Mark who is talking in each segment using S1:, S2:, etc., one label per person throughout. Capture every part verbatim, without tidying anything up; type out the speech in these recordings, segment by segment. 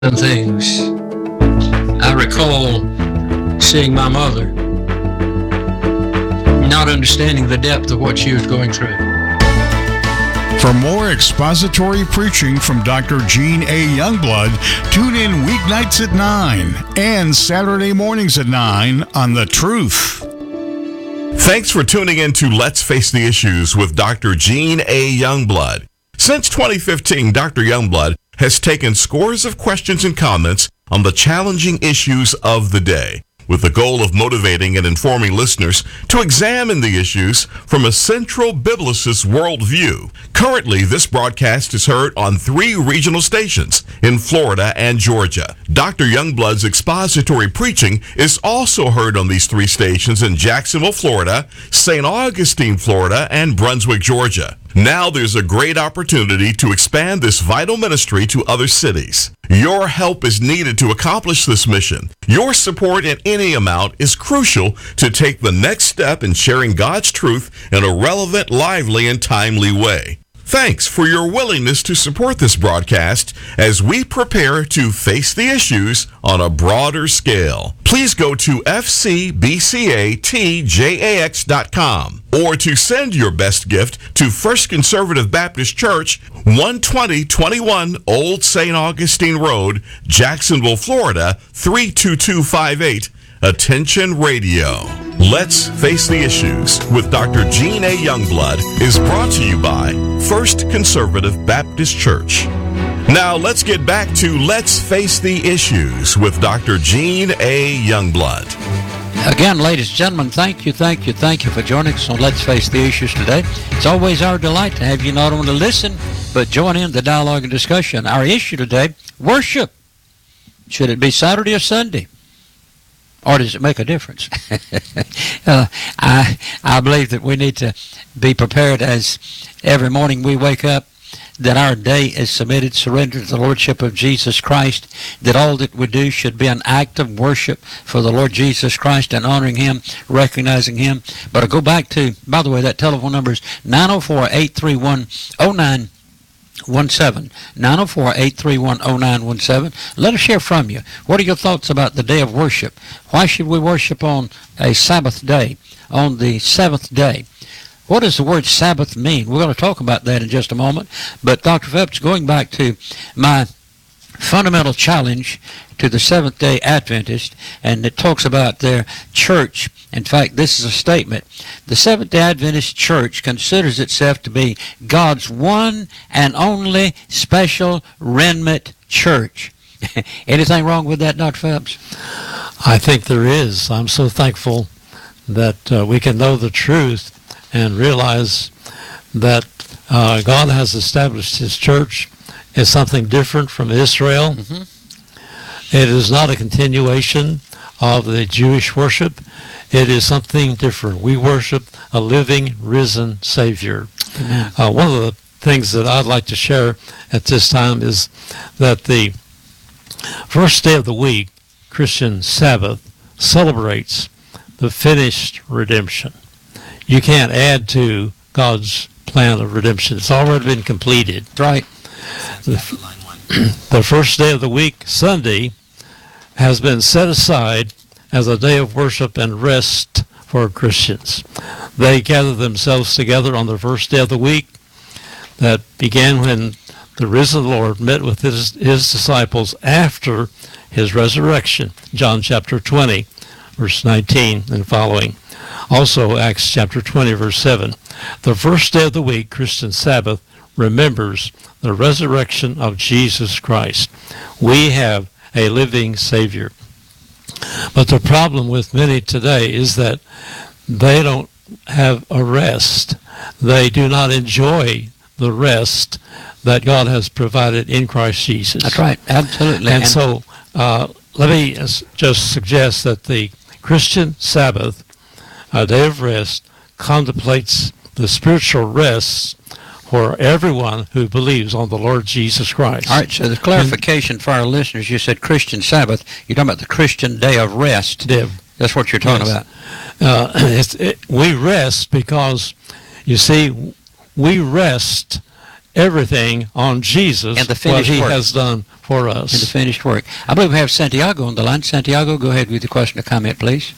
S1: and things. I recall seeing my mother, not understanding the depth of what she was going through.
S2: For more expository preaching from Doctor Gene A. Youngblood, tune in weeknights at nine and Saturday mornings at nine on The Truth.
S3: Thanks for tuning in to Let's Face the Issues with Doctor Gene A. Youngblood. Since twenty fifteen, Doctor Youngblood has taken scores of questions and comments on the challenging issues of the day, with the goal of motivating and informing listeners to examine the issues from a central biblicist worldview. Currently, this broadcast is heard on three regional stations in Florida and Georgia. Doctor Youngblood's expository preaching is also heard on these three stations in Jacksonville, Florida, Saint Augustine, Florida, and Brunswick, Georgia. Now there's a great opportunity to expand this vital ministry to other cities. Your help is needed to accomplish this mission. Your support in any amount is crucial to take the next step in sharing God's truth in a relevant, lively, and timely way. Thanks for your willingness to support this broadcast as we prepare to face the issues on a broader scale. Please go to f c b c a t j a x dot com or to send your best gift to First Conservative Baptist Church, one twenty twenty-one Old Saint Augustine Road, Jacksonville, Florida, three two two five eight. Attention Radio. Let's Face the Issues with Doctor Gene A. Youngblood is brought to you by First Conservative Baptist Church. Now let's get back to Let's Face the Issues with Doctor Gene A. Youngblood.
S1: Again, ladies and gentlemen, thank you, thank you, thank you for joining us on Let's Face the Issues today. It's always our delight to have you not only listen, but join in the dialogue and discussion. Our issue today, worship. Should it be Saturday or Sunday? Or does it make a difference? uh, I I believe that we need to be prepared as every morning we wake up, that our day is submitted, surrendered to the Lordship of Jesus Christ, that all that we do should be an act of worship for the Lord Jesus Christ and honoring Him, recognizing Him. But I go back to, by the way, that telephone number is nine oh four, eight three one, oh nine one seven, nine oh four, eight three one, oh nine one seven. Let us hear from you. What are your thoughts about the day of worship? Why should we worship on a Sabbath day, on the seventh day? What does the word Sabbath mean? We're going to talk about that in just a moment. But Doctor Phelps, going back to my fundamental challenge to the Seventh-day Adventist, and it talks about their church. In fact, this is a statement. The Seventh-day Adventist Church considers itself to be God's one and only special remnant church. Anything wrong with that, Doctor Phelps?
S4: I think there is. I'm so thankful that uh, we can know the truth and realize that uh, God has established His church as something different from Israel.
S1: Mm-hmm.
S4: It is not a continuation of the Jewish worship. It is something different. We worship a living, risen Savior. Uh, one of the things that I'd like to share at this time is that the first day of the week, Christian Sabbath, celebrates the finished redemption. You can't add to God's plan of redemption. It's already been completed.
S1: Right.
S4: The, the first day of the week, Sunday, has been set aside as a day of worship and rest for Christians. They gather themselves together on the first day of the week that began when the risen Lord met with his, his disciples after His resurrection, John chapter twenty, verse nineteen and following. Also, Acts chapter twenty, verse seven. The first day of the week, Christian Sabbath, remembers the resurrection of Jesus Christ. We have a living Savior. But the problem with many today is that they don't have a rest. They do not enjoy the rest that God has provided in Christ Jesus.
S1: That's right, absolutely.
S4: And, and so uh, let me just suggest that the Christian Sabbath, a day of rest, contemplates the spiritual rest for everyone who believes on the Lord Jesus Christ.
S1: All right, so the clarification and, for our listeners, you said Christian Sabbath. You're talking about the Christian day of rest.
S4: Day.
S1: That's what you're talking
S4: yes.
S1: about.
S4: Uh, it's, it, we rest because, you see, we rest everything on Jesus,
S1: And the
S4: what
S1: finished
S4: he
S1: work.
S4: has done for us.
S1: And the finished work. I believe we have Santiago on the line. Santiago, go ahead with your question or comment, please.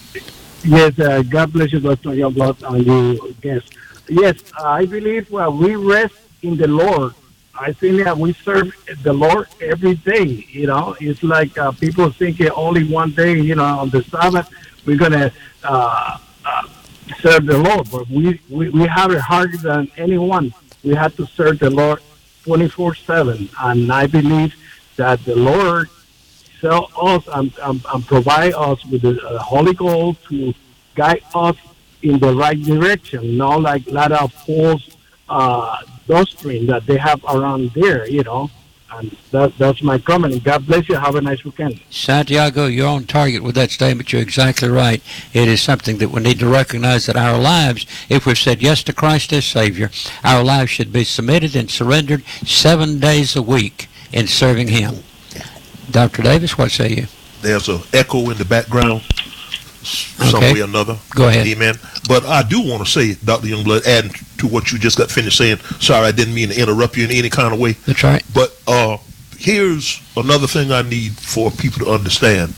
S5: Yes, uh, God bless you, Doctor Youngblood, and you guest. Yes, I believe uh, we rest in the Lord. I think that we serve the Lord every day. You know, it's like uh, people thinking only one day, you know, on the Sabbath, we're going to uh, uh, serve the Lord. But we, we, we have it harder than anyone. We have to serve the Lord twenty-four seven. And I believe that the Lord sell us and, and, and provide us with the uh, Holy Ghost to guide us in the right direction, not like a lot of false uh, doctrine that they have around there, you know. And that, that's my comment. God bless you. Have a nice weekend.
S1: Santiago, you're on target with that statement. You're exactly right. It is something that we need to recognize that our lives, if we've said yes to Christ as Savior, our lives should be submitted and surrendered seven days a week in serving Him. Doctor Davis, what say you?
S6: There's an echo in the background, some
S1: Okay.
S6: way or another.
S1: Go ahead.
S6: Amen. But I do want to say, Doctor Youngblood, adding to what you just got finished saying, sorry, I didn't mean to interrupt you in any kind of way.
S1: That's right.
S6: But uh, here's another thing I need for people to understand.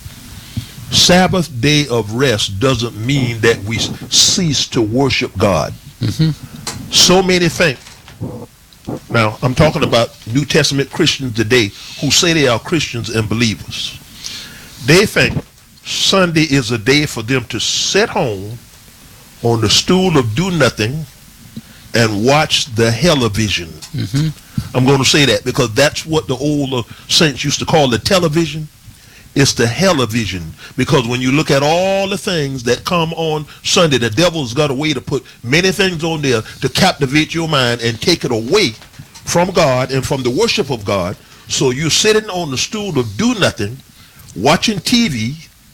S6: Sabbath day of rest doesn't mean that we cease to worship God.
S1: Mm-hmm.
S6: So many think. Now, I'm talking about New Testament Christians today who say they are Christians and believers. They think Sunday is a day for them to sit home on the stool of do nothing and watch the television.
S1: Mm-hmm.
S6: I'm going to say that because that's what the old uh, saints used to call the television. It's the television, because when you look at all the things that come on Sunday, the devil's got a way to put many things on there to captivate your mind and take it away from God and from the worship of God. So you're sitting on the stool of do nothing, watching T V,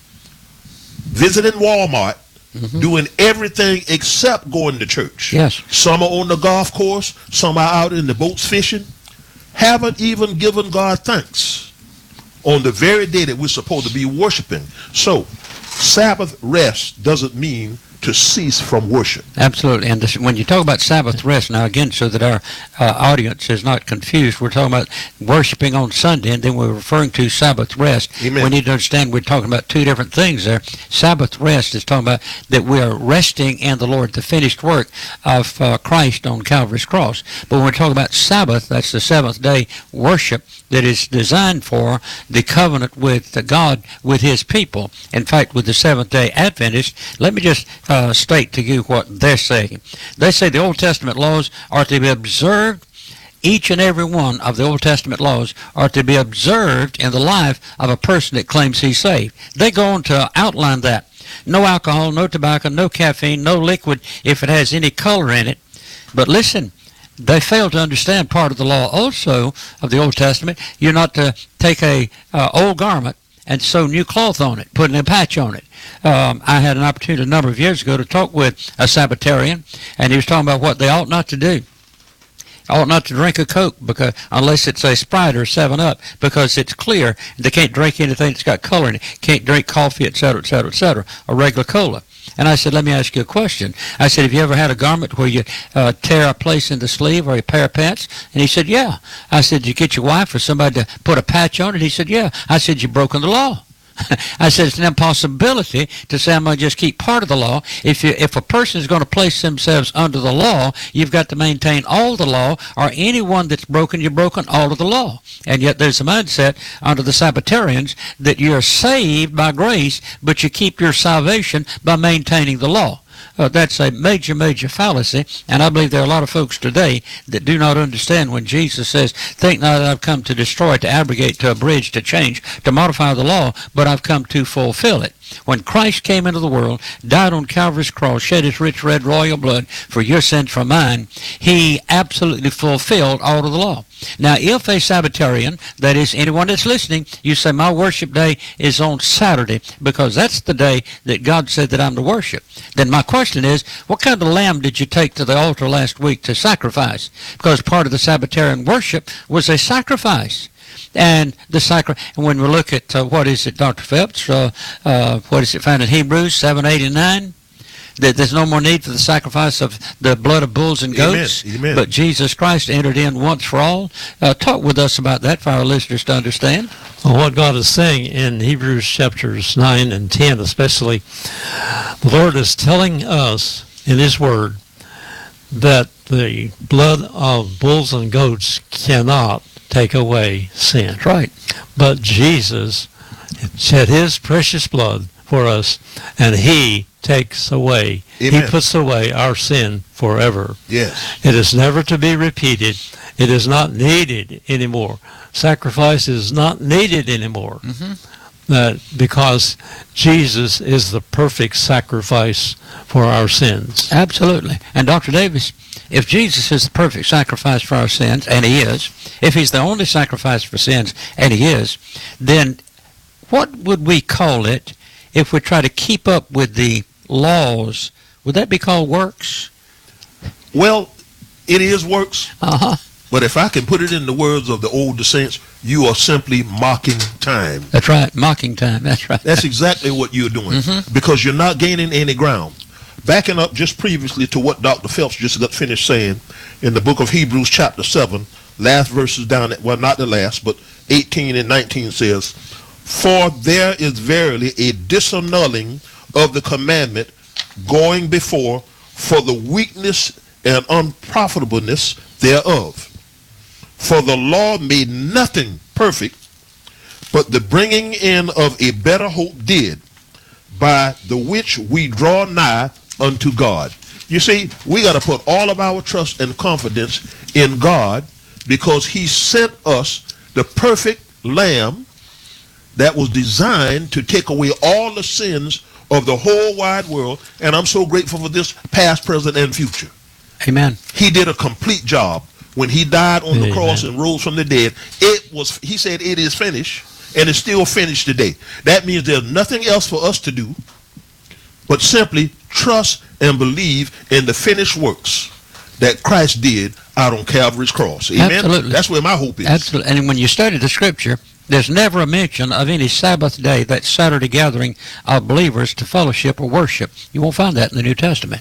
S6: visiting Walmart,
S1: Mm-hmm.
S6: doing everything except going to church.
S1: Yes.
S6: Some are on the golf course, some are out in the boats fishing, haven't even given God thanks on the very day that we're supposed to be worshiping. So, Sabbath rest doesn't mean to cease from worship.
S1: Absolutely. And this, when you talk about Sabbath rest, now again, so that our uh, audience is not confused, we're talking about worshiping on Sunday, and then we're referring to Sabbath rest.
S6: Amen.
S1: We need to understand we're talking about two different things there. Sabbath rest is talking about that we are resting in the Lord, the finished work of uh, Christ on Calvary's cross. But when we're talking about Sabbath, that's the seventh day worship that is designed for the covenant with God, with His people. In fact, with the Seventh-day Adventists, let me just uh, state to you what they're saying. They say the Old Testament laws are to be observed. Each and every one of the Old Testament laws are to be observed in the life of a person that claims he's saved. They go on to outline that. No alcohol, no tobacco, no caffeine, no liquid if it has any color in it. But listen, they fail to understand part of the law also of the Old Testament. You're not to take a uh, old garment and sew new cloth on it, putting a patch on it. Um, I had an opportunity a number of years ago to talk with a Sabbatarian, and he was talking about what they ought not to do. Ought not to drink a Coke because unless it's a Sprite or seven up, because it's clear. They can't drink anything that's got color in it. Can't drink coffee, et cetera, et cetera, et cetera, or regular cola. And I said, let me ask you a question. I said, have you ever had a garment where you uh, tear a place in the sleeve or a pair of pants? And he said, yeah. I said, did you get your wife or somebody to put a patch on it? He said, yeah. I said, you've broken the law. I said, it's an impossibility to say I'm going to just keep part of the law. If you, if a person is going to place themselves under the law, you've got to maintain all the law, or anyone that's broken, you've broken all of the law. And yet there's a mindset under the Sabbatarians that you're saved by grace, but you keep your salvation by maintaining the law. Uh, that's a major, major fallacy, and I believe there are a lot of folks today that do not understand when Jesus says, think not that I've come to destroy, to abrogate, to abridge, to change, to modify the law, but I've come to fulfill it. When Christ came into the world, died on Calvary's cross, shed His rich red royal blood for your sins, for mine, He absolutely fulfilled all of the law. Now, if a Sabbatarian, that is anyone that's listening, you say, my worship day is on Saturday because that's the day that God said that I'm to worship, then my question is, what kind of lamb did you take to the altar last week to sacrifice? Because part of the Sabbatarian worship was a sacrifice. And the sacri- and when we look at uh, what is it, Doctor Phelps, uh, uh, what is it found in Hebrews seven, eight, and nine? that there's no more need for the sacrifice of the blood of bulls and goats,
S6: Amen. Amen.
S1: but Jesus Christ entered in once for all. Uh, talk with us about that for our listeners to understand.
S4: Well, what God is saying in Hebrews chapters nine and ten especially, the Lord is telling us in His Word that the blood of bulls and goats cannot take away sin.
S1: That's right.
S4: But Jesus shed His precious blood for us, and He takes away,
S6: Amen.
S4: He puts away our sin forever.
S6: Yes.
S4: It is never to be repeated. It is not needed anymore. Sacrifice is not needed anymore.
S1: Mm-hmm.
S4: Uh, because Jesus is the perfect sacrifice for our sins.
S1: Absolutely. And Doctor Davis, if Jesus is the perfect sacrifice for our sins, and He is, if He's the only sacrifice for sins, and He is, then what would we call it if we try to keep up with the laws? Would that be called works?
S6: Well, it is works.
S1: Uh-huh.
S6: But if I can put it in the words of the older saints, you are simply mocking time.
S1: That's right. Mocking time. That's right.
S6: That's exactly what you're doing,
S1: Mhm.
S6: because you're not gaining any ground. Backing up just previously to what Doctor Phelps just got finished saying in the book of Hebrews chapter seven, last verses down at, well, not the last, but eighteen and nineteen says, "For there is verily a disannulling of the commandment going before for the weakness and unprofitableness thereof. For the law made nothing perfect, but the bringing in of a better hope did, by the which we draw nigh unto God." You see, we got to put all of our trust and confidence in God, because He sent us the perfect Lamb that was designed to take away all the sins of the whole wide world. And I'm so grateful for this, past, present, and future.
S1: Amen.
S6: He did a complete job. When He died on the
S4: Amen.
S6: cross and rose from the dead, it was, He said, it is finished, and it's still finished today. That means there's nothing else for us to do but simply trust and believe in the finished works that Christ did out on Calvary's cross. Amen?
S1: Absolutely.
S6: That's where my hope is.
S1: Absolutely. And when you study the Scripture, there's never a mention of any Sabbath day, that Saturday gathering of believers to fellowship or worship. You won't find that in the New Testament.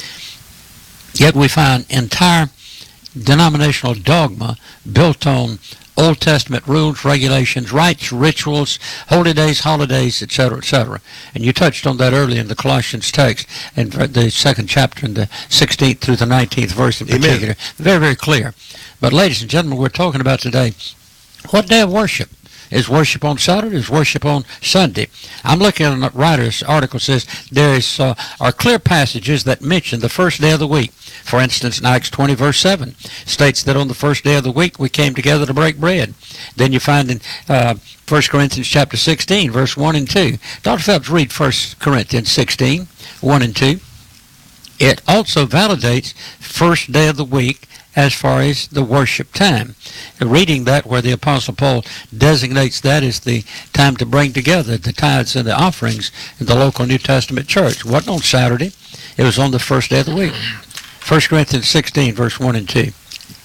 S1: Yet we find entire denominational dogma built on Old Testament rules, regulations, rites, rituals, holy days, holidays, et cetera, et cetera. And you touched on that earlier in the Colossians text, in the second chapter, in the sixteenth through the nineteenth verse in
S6: Amen.
S1: particular. Very, very clear. But ladies and gentlemen, we're talking about today, what day of worship? Is worship on Saturday? Is worship on Sunday? I'm looking at a writer's article says there is uh, are clear passages that mention the first day of the week. For instance, in Acts twenty, verse seven, states that on the first day of the week we came together to break bread. Then you find in uh, First Corinthians chapter sixteen, verse one and two. Doctor Phelps, read First Corinthians sixteen, one and two. It also validates first day of the week as far as the worship time. Reading that where the Apostle Paul designates that as the time to bring together the tithes and the offerings in the local New Testament church. It wasn't on Saturday. It was on the first day of the week. First Corinthians sixteen, verse one and two.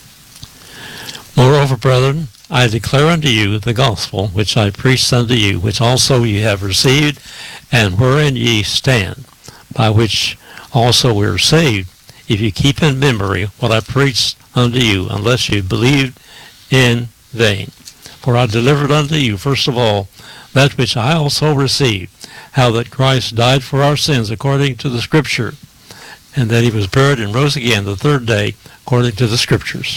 S4: Moreover, brethren, I declare unto you the gospel which I preached unto you, which also ye have received, and wherein ye stand, by which also we are saved, if you keep in memory what I preached unto you, unless you believed in vain. For I delivered unto you, first of all, that which I also received, how that Christ died for our sins according to the Scripture, and that He was buried and rose again the third day according to the Scriptures.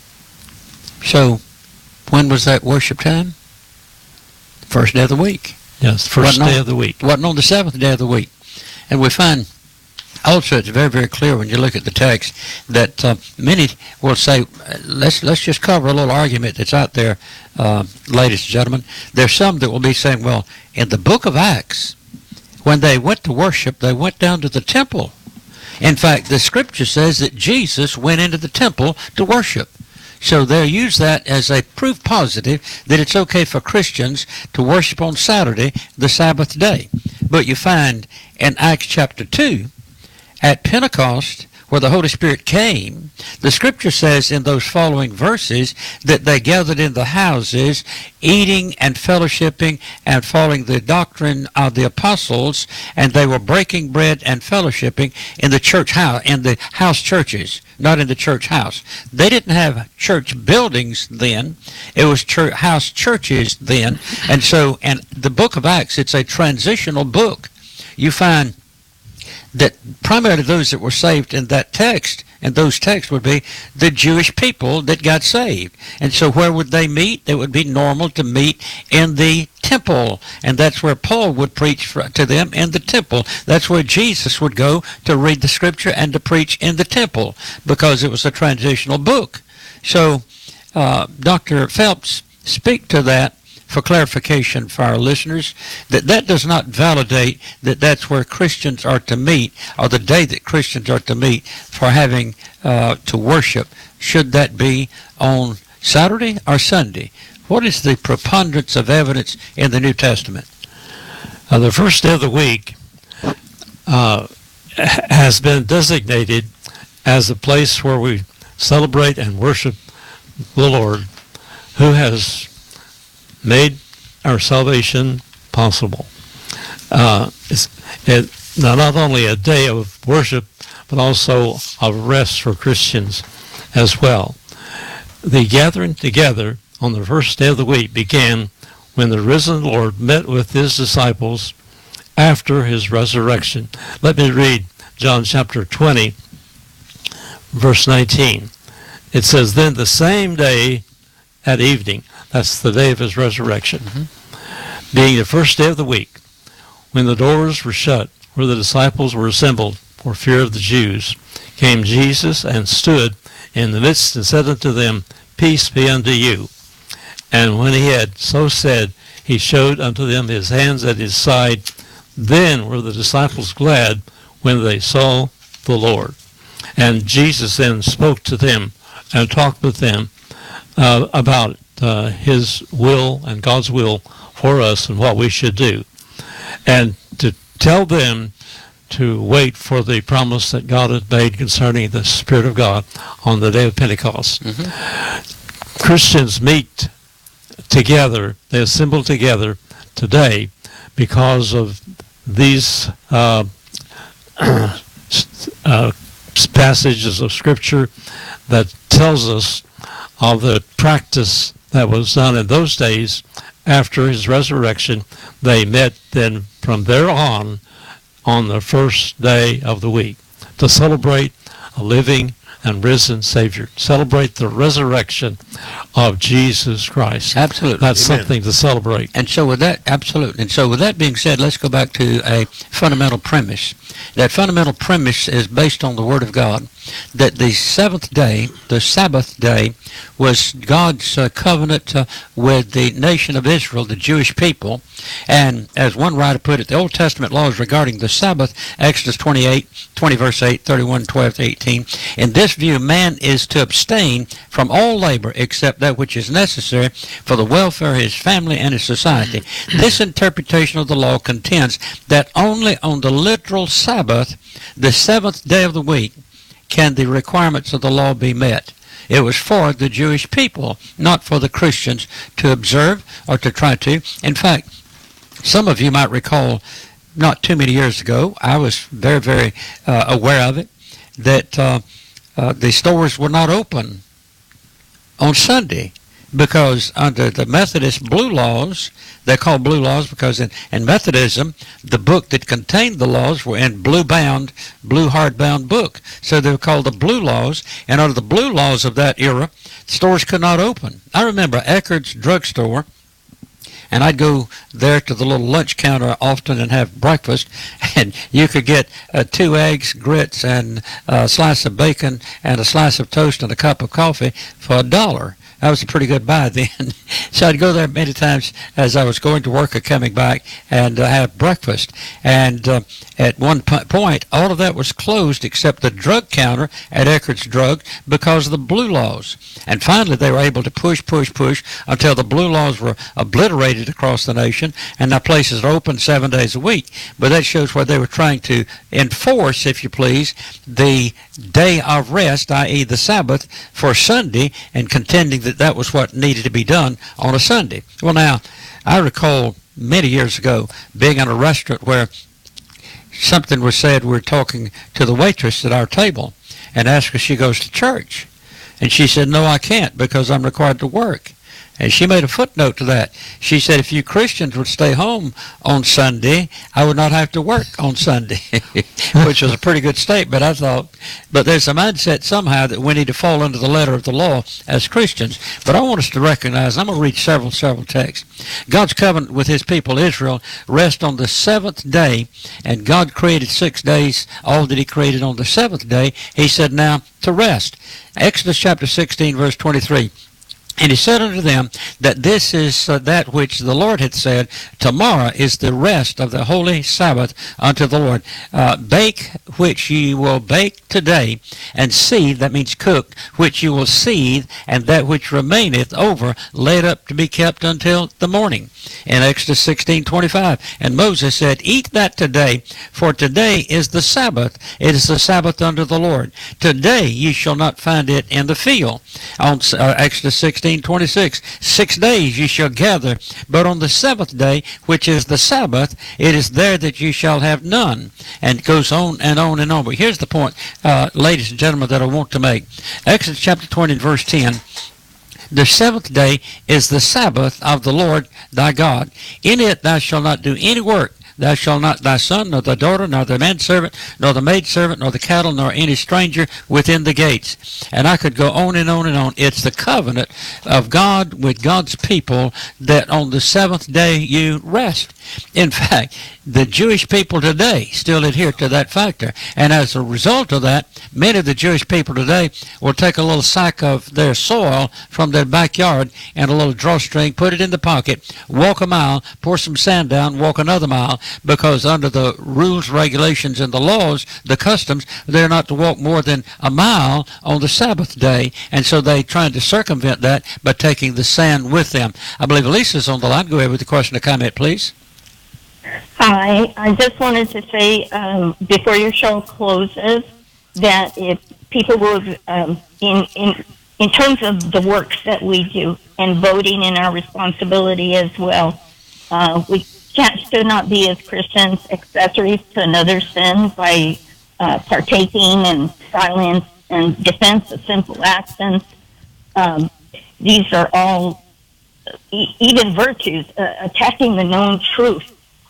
S1: So, when was that worship time? First day of the week.
S4: Yes, first
S1: Wasn't
S4: day
S1: on-
S4: of the week.
S1: Wasn't on the seventh day of the week. And we find also, it's very, very clear when you look at the text that uh, many will say, let's let's just cover a little argument that's out there, uh, ladies and gentlemen. There's some that will be saying, well, in the book of Acts, when they went to worship, they went down to the temple. In fact, the Scripture says that Jesus went into the temple to worship. So they'll use that as a proof positive that it's okay for Christians to worship on Saturday, the Sabbath day. But you find in Acts chapter two, at Pentecost, where the Holy Spirit came, the Scripture says in those following verses that they gathered in the houses, eating and fellowshipping and following the doctrine of the apostles, and they were breaking bread and fellowshipping in the church house, in the house churches, not in the church house. They didn't have church buildings then. It was church, house churches then. And so, and the book of Acts, it's a transitional book. You find that primarily those that were saved in that text, and those texts would be the Jewish people that got saved. And so where would they meet? It would be normal to meet in the temple, and that's where Paul would preach to them, in the temple. That's where Jesus would go to read the Scripture and to preach in the temple, because it was a transitional book. So uh, Doctor Phelps, speak to that for clarification for our listeners, that that does not validate that that's where Christians are to meet, or the day that Christians are to meet for having uh, to worship. Should that be on Saturday or Sunday? What is the preponderance of evidence in the New Testament?
S4: Uh, the first day of the week uh, has been designated as a place where we celebrate and worship the Lord, who has made our salvation possible. Uh, it's it, not only a day of worship, but also of rest for Christians as well. The gathering together on the first day of the week began when the risen Lord met with his disciples after his resurrection. Let me read John chapter twenty, verse nineteen. It says, "Then the same day at evening," that's the day of his resurrection, mm-hmm. being the first day of the week, when the doors were shut, where the disciples were assembled for fear of the Jews, came Jesus and stood in the midst and said unto them, Peace be unto you. And when he had so said, he showed unto them his hands at his side. Then were the disciples glad when they saw the Lord. And Jesus then spoke to them and talked with them uh, about uh, his will and God's will for us and what we should do. And to tell them to wait for the promise that God had made concerning the Spirit of God on the day of Pentecost. Mm-hmm. Christians meet together, they assemble together today because of these uh, uh, passages of Scripture that tells us of the practice that was done in those days after his resurrection. They met then from there on on the first day of the week to celebrate a living and risen Savior, celebrate the resurrection of Jesus Christ.
S1: Absolutely.
S4: That's
S6: Amen.
S4: something to celebrate.
S1: And so with that, absolutely. And so with that being said, let's go back to a fundamental premise. That fundamental premise is based on the Word of God, that the seventh day, the Sabbath day, was God's uh, covenant uh, with the nation of Israel, the Jewish people. And as one writer put it, the Old Testament laws regarding the Sabbath, Exodus twenty-eight, twenty verse eight, thirty-one, twelve to eighteen. In this view, man is to abstain from all labor except that which is necessary for the welfare of his family and his society. This interpretation of the law contends that only on the literal Sabbath, the seventh day of the week, can the requirements of the law be met. It was for the Jewish people, not for the Christians to observe or to try to. In fact, some of you might recall, not too many years ago, I was very, very uh, aware of it, that uh, uh, the stores were not open on Sunday, because under the Methodist blue laws, they're called blue laws because in, in Methodism, the book that contained the laws were in blue-bound, blue hardbound book. So they were called the blue laws, and under the blue laws of that era, stores could not open. I remember Eckerd's drugstore, and I'd go there to the little lunch counter often and have breakfast, and you could get uh, two eggs, grits, and a slice of bacon, and a slice of toast and a cup of coffee for a dollar. I was a pretty good buy then. So I'd go there many times as I was going to work or coming back and uh, have breakfast. And uh, at one p- point, all of that was closed except the drug counter at Eckerd's Drug because of the blue laws. And finally, they were able to push, push, push until the blue laws were obliterated across the nation, and now places are open seven days a week. But that shows where they were trying to enforce, if you please, the day of rest, that is the Sabbath, for Sunday, and contending that that was what needed to be done on a Sunday. Well, now, I recall many years ago being in a restaurant where something was said. We were talking to the waitress at our table and asked her if she goes to church. And she said, no, I can't because I'm required to work. And she made a footnote to that. She said, if you Christians would stay home on Sunday, I would not have to work on Sunday, which was a pretty good statement, I thought. But there's a mindset somehow that we need to fall under the letter of the law as Christians. But I want us to recognize, I'm going to read several, several texts. God's covenant with his people, Israel, rests on the seventh day, and God created six days, all that he created on the seventh day. He said, now, to rest. Exodus chapter sixteen, verse twenty-three. And he said unto them that this is uh, that which the Lord had said, tomorrow is the rest of the holy Sabbath unto the Lord. Uh, bake which ye will bake today, and seethe, that means cook, which you will seethe, and that which remaineth over, laid up to be kept until the morning. In Exodus sixteen twenty-five, and Moses said, eat that today, for today is the Sabbath. It is the Sabbath unto the Lord. Today ye shall not find it in the field. On uh, Exodus sixteen twenty-six, six days ye shall gather, but on the seventh day, which is the Sabbath, it is there that ye shall have none. And it goes on and on and on. But here's the point, uh, ladies and gentlemen, that I want to make. Exodus chapter twenty and verse ten. The seventh day is the Sabbath of the Lord thy God. In it thou shalt not do any work. Thou shalt not thy son, nor thy daughter, nor the manservant, nor the maidservant, nor the cattle, nor any stranger within the gates. And I could go on and on and on. It's the covenant of God with God's people that on the seventh day you rest. In fact, the Jewish people today still adhere to that factor. And as a result of that, many of the Jewish people today will take a little sack of their soil from their backyard and a little drawstring, put it in the pocket, walk a mile, pour some sand down, walk another mile, because under the rules, regulations, and the laws, the customs, they're not to walk more than a mile on the Sabbath day. And so they're trying to circumvent that by taking the sand with them. I believe Elisa's on the line. Go ahead with the question or comment, please.
S7: Hi, I just wanted to say um, before your show closes that if people would, um, in in in terms of the works that we do and voting and our responsibility as well, uh, we can't should not be as Christians accessories to another sin by uh, partaking in silence and defense of sinful actions. Um, these are all e- even virtues, uh, attacking the known truth.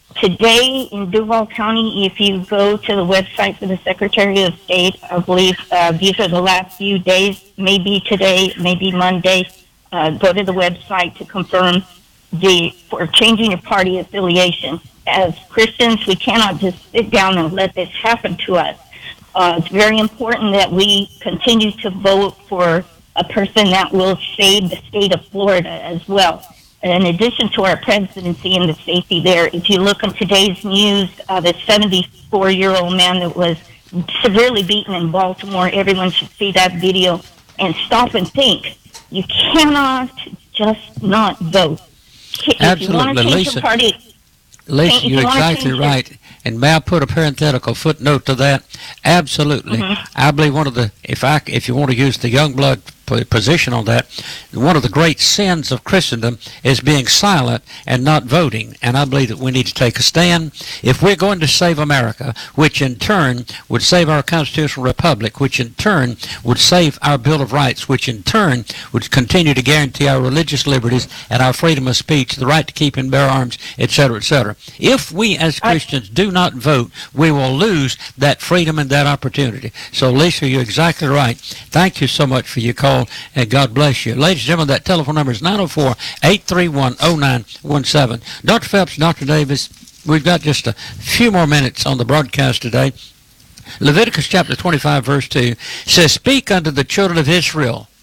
S7: Today in Duval County, if you go to the website for the Secretary of State, I believe uh, these are the last few days, maybe today, maybe Monday, uh, go to the website to confirm the for changing your party affiliation. As Christians, we cannot just sit down and let this happen to us. Uh, it's very important that we continue to vote for a person that will save the state of Florida as well. In addition to our presidency and the safety there, if you look on today's news, uh, the seventy-four-year-old man that was severely beaten in Baltimore, everyone should see that video and stop and think. You cannot just not vote. If
S1: Absolutely,
S7: you want to change
S1: Lisa.
S7: your party,
S1: Lisa,
S7: you
S1: you're
S7: wanna
S1: exactly
S7: change your-
S1: right. And may I put a parenthetical footnote to that? Absolutely.
S7: Mhm.
S1: I believe one of the, if I, if you want to use the Youngblood p- position on that, one of the great sins of Christendom is being silent and not voting. And I believe that we need to take a stand. If we're going to save America, which in turn would save our constitutional republic, which in turn would save our Bill of Rights, which in turn would continue to guarantee our religious liberties and our freedom of speech, the right to keep and bear arms, et cetera, et cetera. If we as Christians do not vote, we will lose that freedom and that opportunity. So, Lisa, you're exactly right. Thank you so much for your call, and God bless you. Ladies and gentlemen, that telephone number is nine oh four, eight three one, oh nine one seven. Doctor Phelps, Doctor Davis, we've got just a few more minutes on the broadcast today. Leviticus chapter twenty-five, verse two says, speak unto the children of Israel.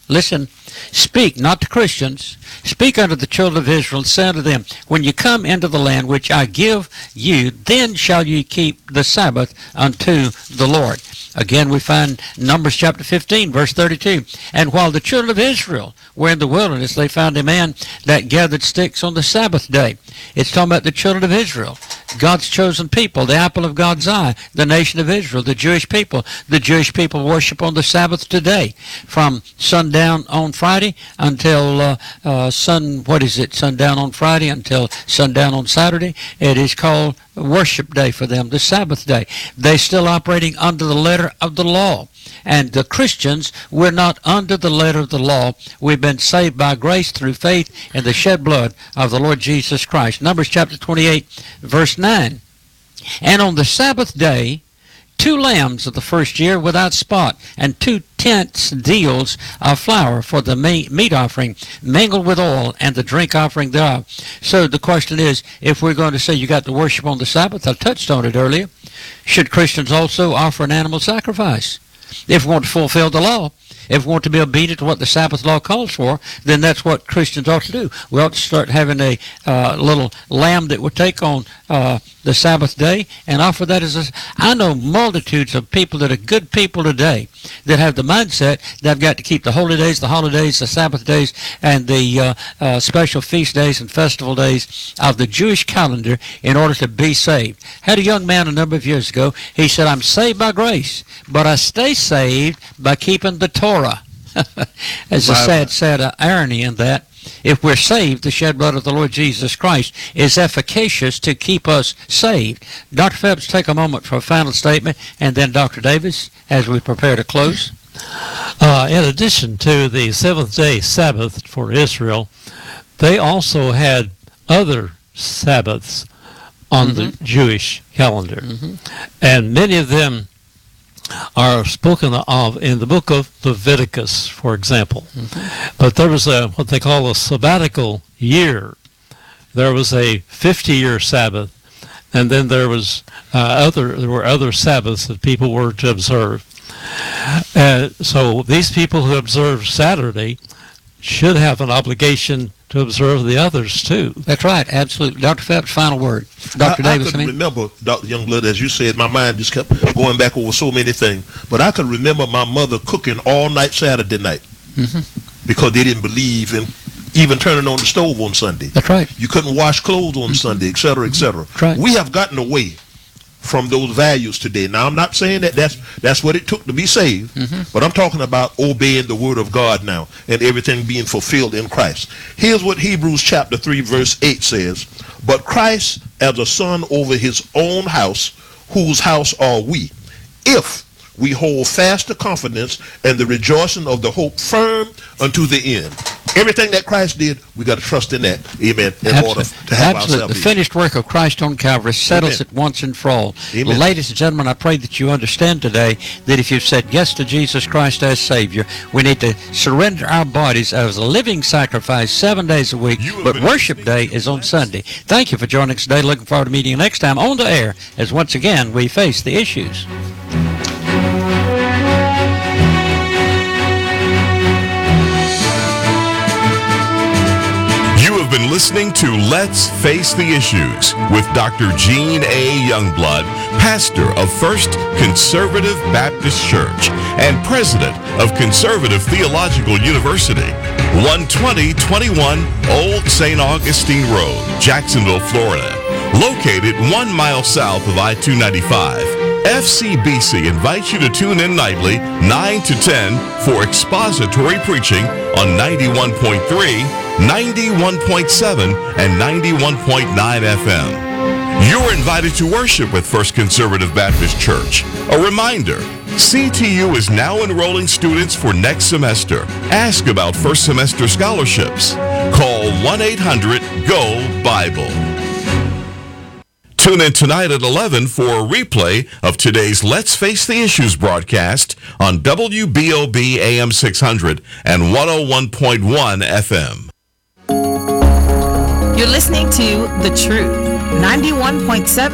S1: listen, speak not to Christians, speak unto the children of Israel, and say unto them, when you come into the land which I give you, then shall ye keep the Sabbath unto the Lord. Again, we find Numbers chapter fifteen, verse thirty-two. And while the children of Israel were in the wilderness, they found a man that gathered sticks on the Sabbath day. It's talking about the children of Israel, God's chosen people, the apple of God's eye, the nation of Israel, the Jewish people. The Jewish people worship on the Sabbath today, from sundown on Friday until uh, uh, sun, what is it, sundown on Friday until sundown on Saturday. It is called worship day for them, the Sabbath day. They're still operating under the letter of the law. And the Christians, we're not under the letter of the law. We've been saved by grace through faith in the shed blood of the Lord Jesus Christ. Numbers chapter twenty-eight, verse nine. And on the Sabbath day, two lambs of the first year without spot, and two tenths deals of flour for the meat offering, mingled with oil, and the drink offering thereof. So the question is, if we're going to say you got to worship on the Sabbath, I touched on it earlier, should Christians also offer an animal sacrifice? If we want to fulfill the law, if we want to be obedient to what the Sabbath law calls for, then that's what Christians ought to do. We ought to start having a uh, little lamb that would take on uh, the Sabbath day and offer that as a... I know multitudes of people that are good people today that have the mindset that I've got to keep the holy days, the holidays, the Sabbath days, and the uh, uh, special feast days and festival days of the Jewish calendar in order to be saved. Had a young man a number of years ago. He said, I'm saved by grace, but I stay saved by keeping the Torah. There's a sad, sad uh, irony in that. If we're saved, the shed blood of the Lord Jesus Christ is efficacious to keep us saved. Doctor Phelps, take a moment for a final statement, and then Doctor Davis, as we prepare to close.
S4: Uh, in addition to the seventh-day Sabbath for Israel, they also had other Sabbaths on mm-hmm. the Jewish calendar. Mm-hmm. And many of them are spoken of in the book of Leviticus, for example. Mm-hmm. But there was a what they call a sabbatical year. There was a fifty-year Sabbath, and then there was uh, other there were other Sabbaths that people were to observe. Uh, so these people who observe Saturday should have an obligation to observe the others too.
S1: That's right, absolutely. Doctor Phelps, final word. Doctor
S6: I,
S1: Davis,
S6: I could
S1: I mean.
S6: remember, Doctor Youngblood, as you said, my mind just kept going back over so many things. But I could remember my mother cooking all night Saturday night mm-hmm. because they didn't believe in even turning on the stove on Sunday.
S1: That's right.
S6: You couldn't wash clothes on mm-hmm. Sunday, et cetera, et cetera.
S1: That's right.
S6: We have gotten away from those values today. Now, I'm not saying that that's, that's what it took to be saved, mm-hmm. but I'm talking about obeying the word of God now and everything being fulfilled in Christ. Here's what Hebrews chapter three, verse eight says, but Christ as a son over his own house, whose house are we, if we hold fast the confidence and the rejoicing of the hope firm unto the end. Everything that Christ did, we got to trust in that, amen, in
S1: Absolutely.
S6: order to have
S1: Absolutely.
S6: our salvation.
S1: The finished work of Christ on Calvary settles
S6: Amen.
S1: it once and for all.
S6: Amen.
S1: Ladies and gentlemen, I pray that you understand today that if you've said yes to Jesus Christ as Savior, we need to surrender our bodies as a living sacrifice seven days a week, but worship day is on Sunday. Thank you for joining us today. Looking forward to meeting you next time on the air as once again we face the issues.
S3: Been listening to Let's Face the Issues with Doctor Gene A. Youngblood, pastor of First Conservative Baptist Church and president of Conservative Theological University, one twenty twenty-one Old Saint Augustine Road, Jacksonville, Florida. Located one mile south of I two ninety-five, F C B C invites you to tune in nightly, nine to ten, for expository preaching on ninety-one point three, ninety-one point seven, and ninety-one point nine F M. You're invited to worship with First Conservative Baptist Church. A reminder, C T U is now enrolling students for next semester. Ask about first semester scholarships. Call one eight hundred G O Bible. Tune in tonight at eleven for a replay of today's Let's Face the Issues broadcast on W B O B A M six hundred and one oh one point one F M.
S8: You're listening to The Truth, ninety-one point seven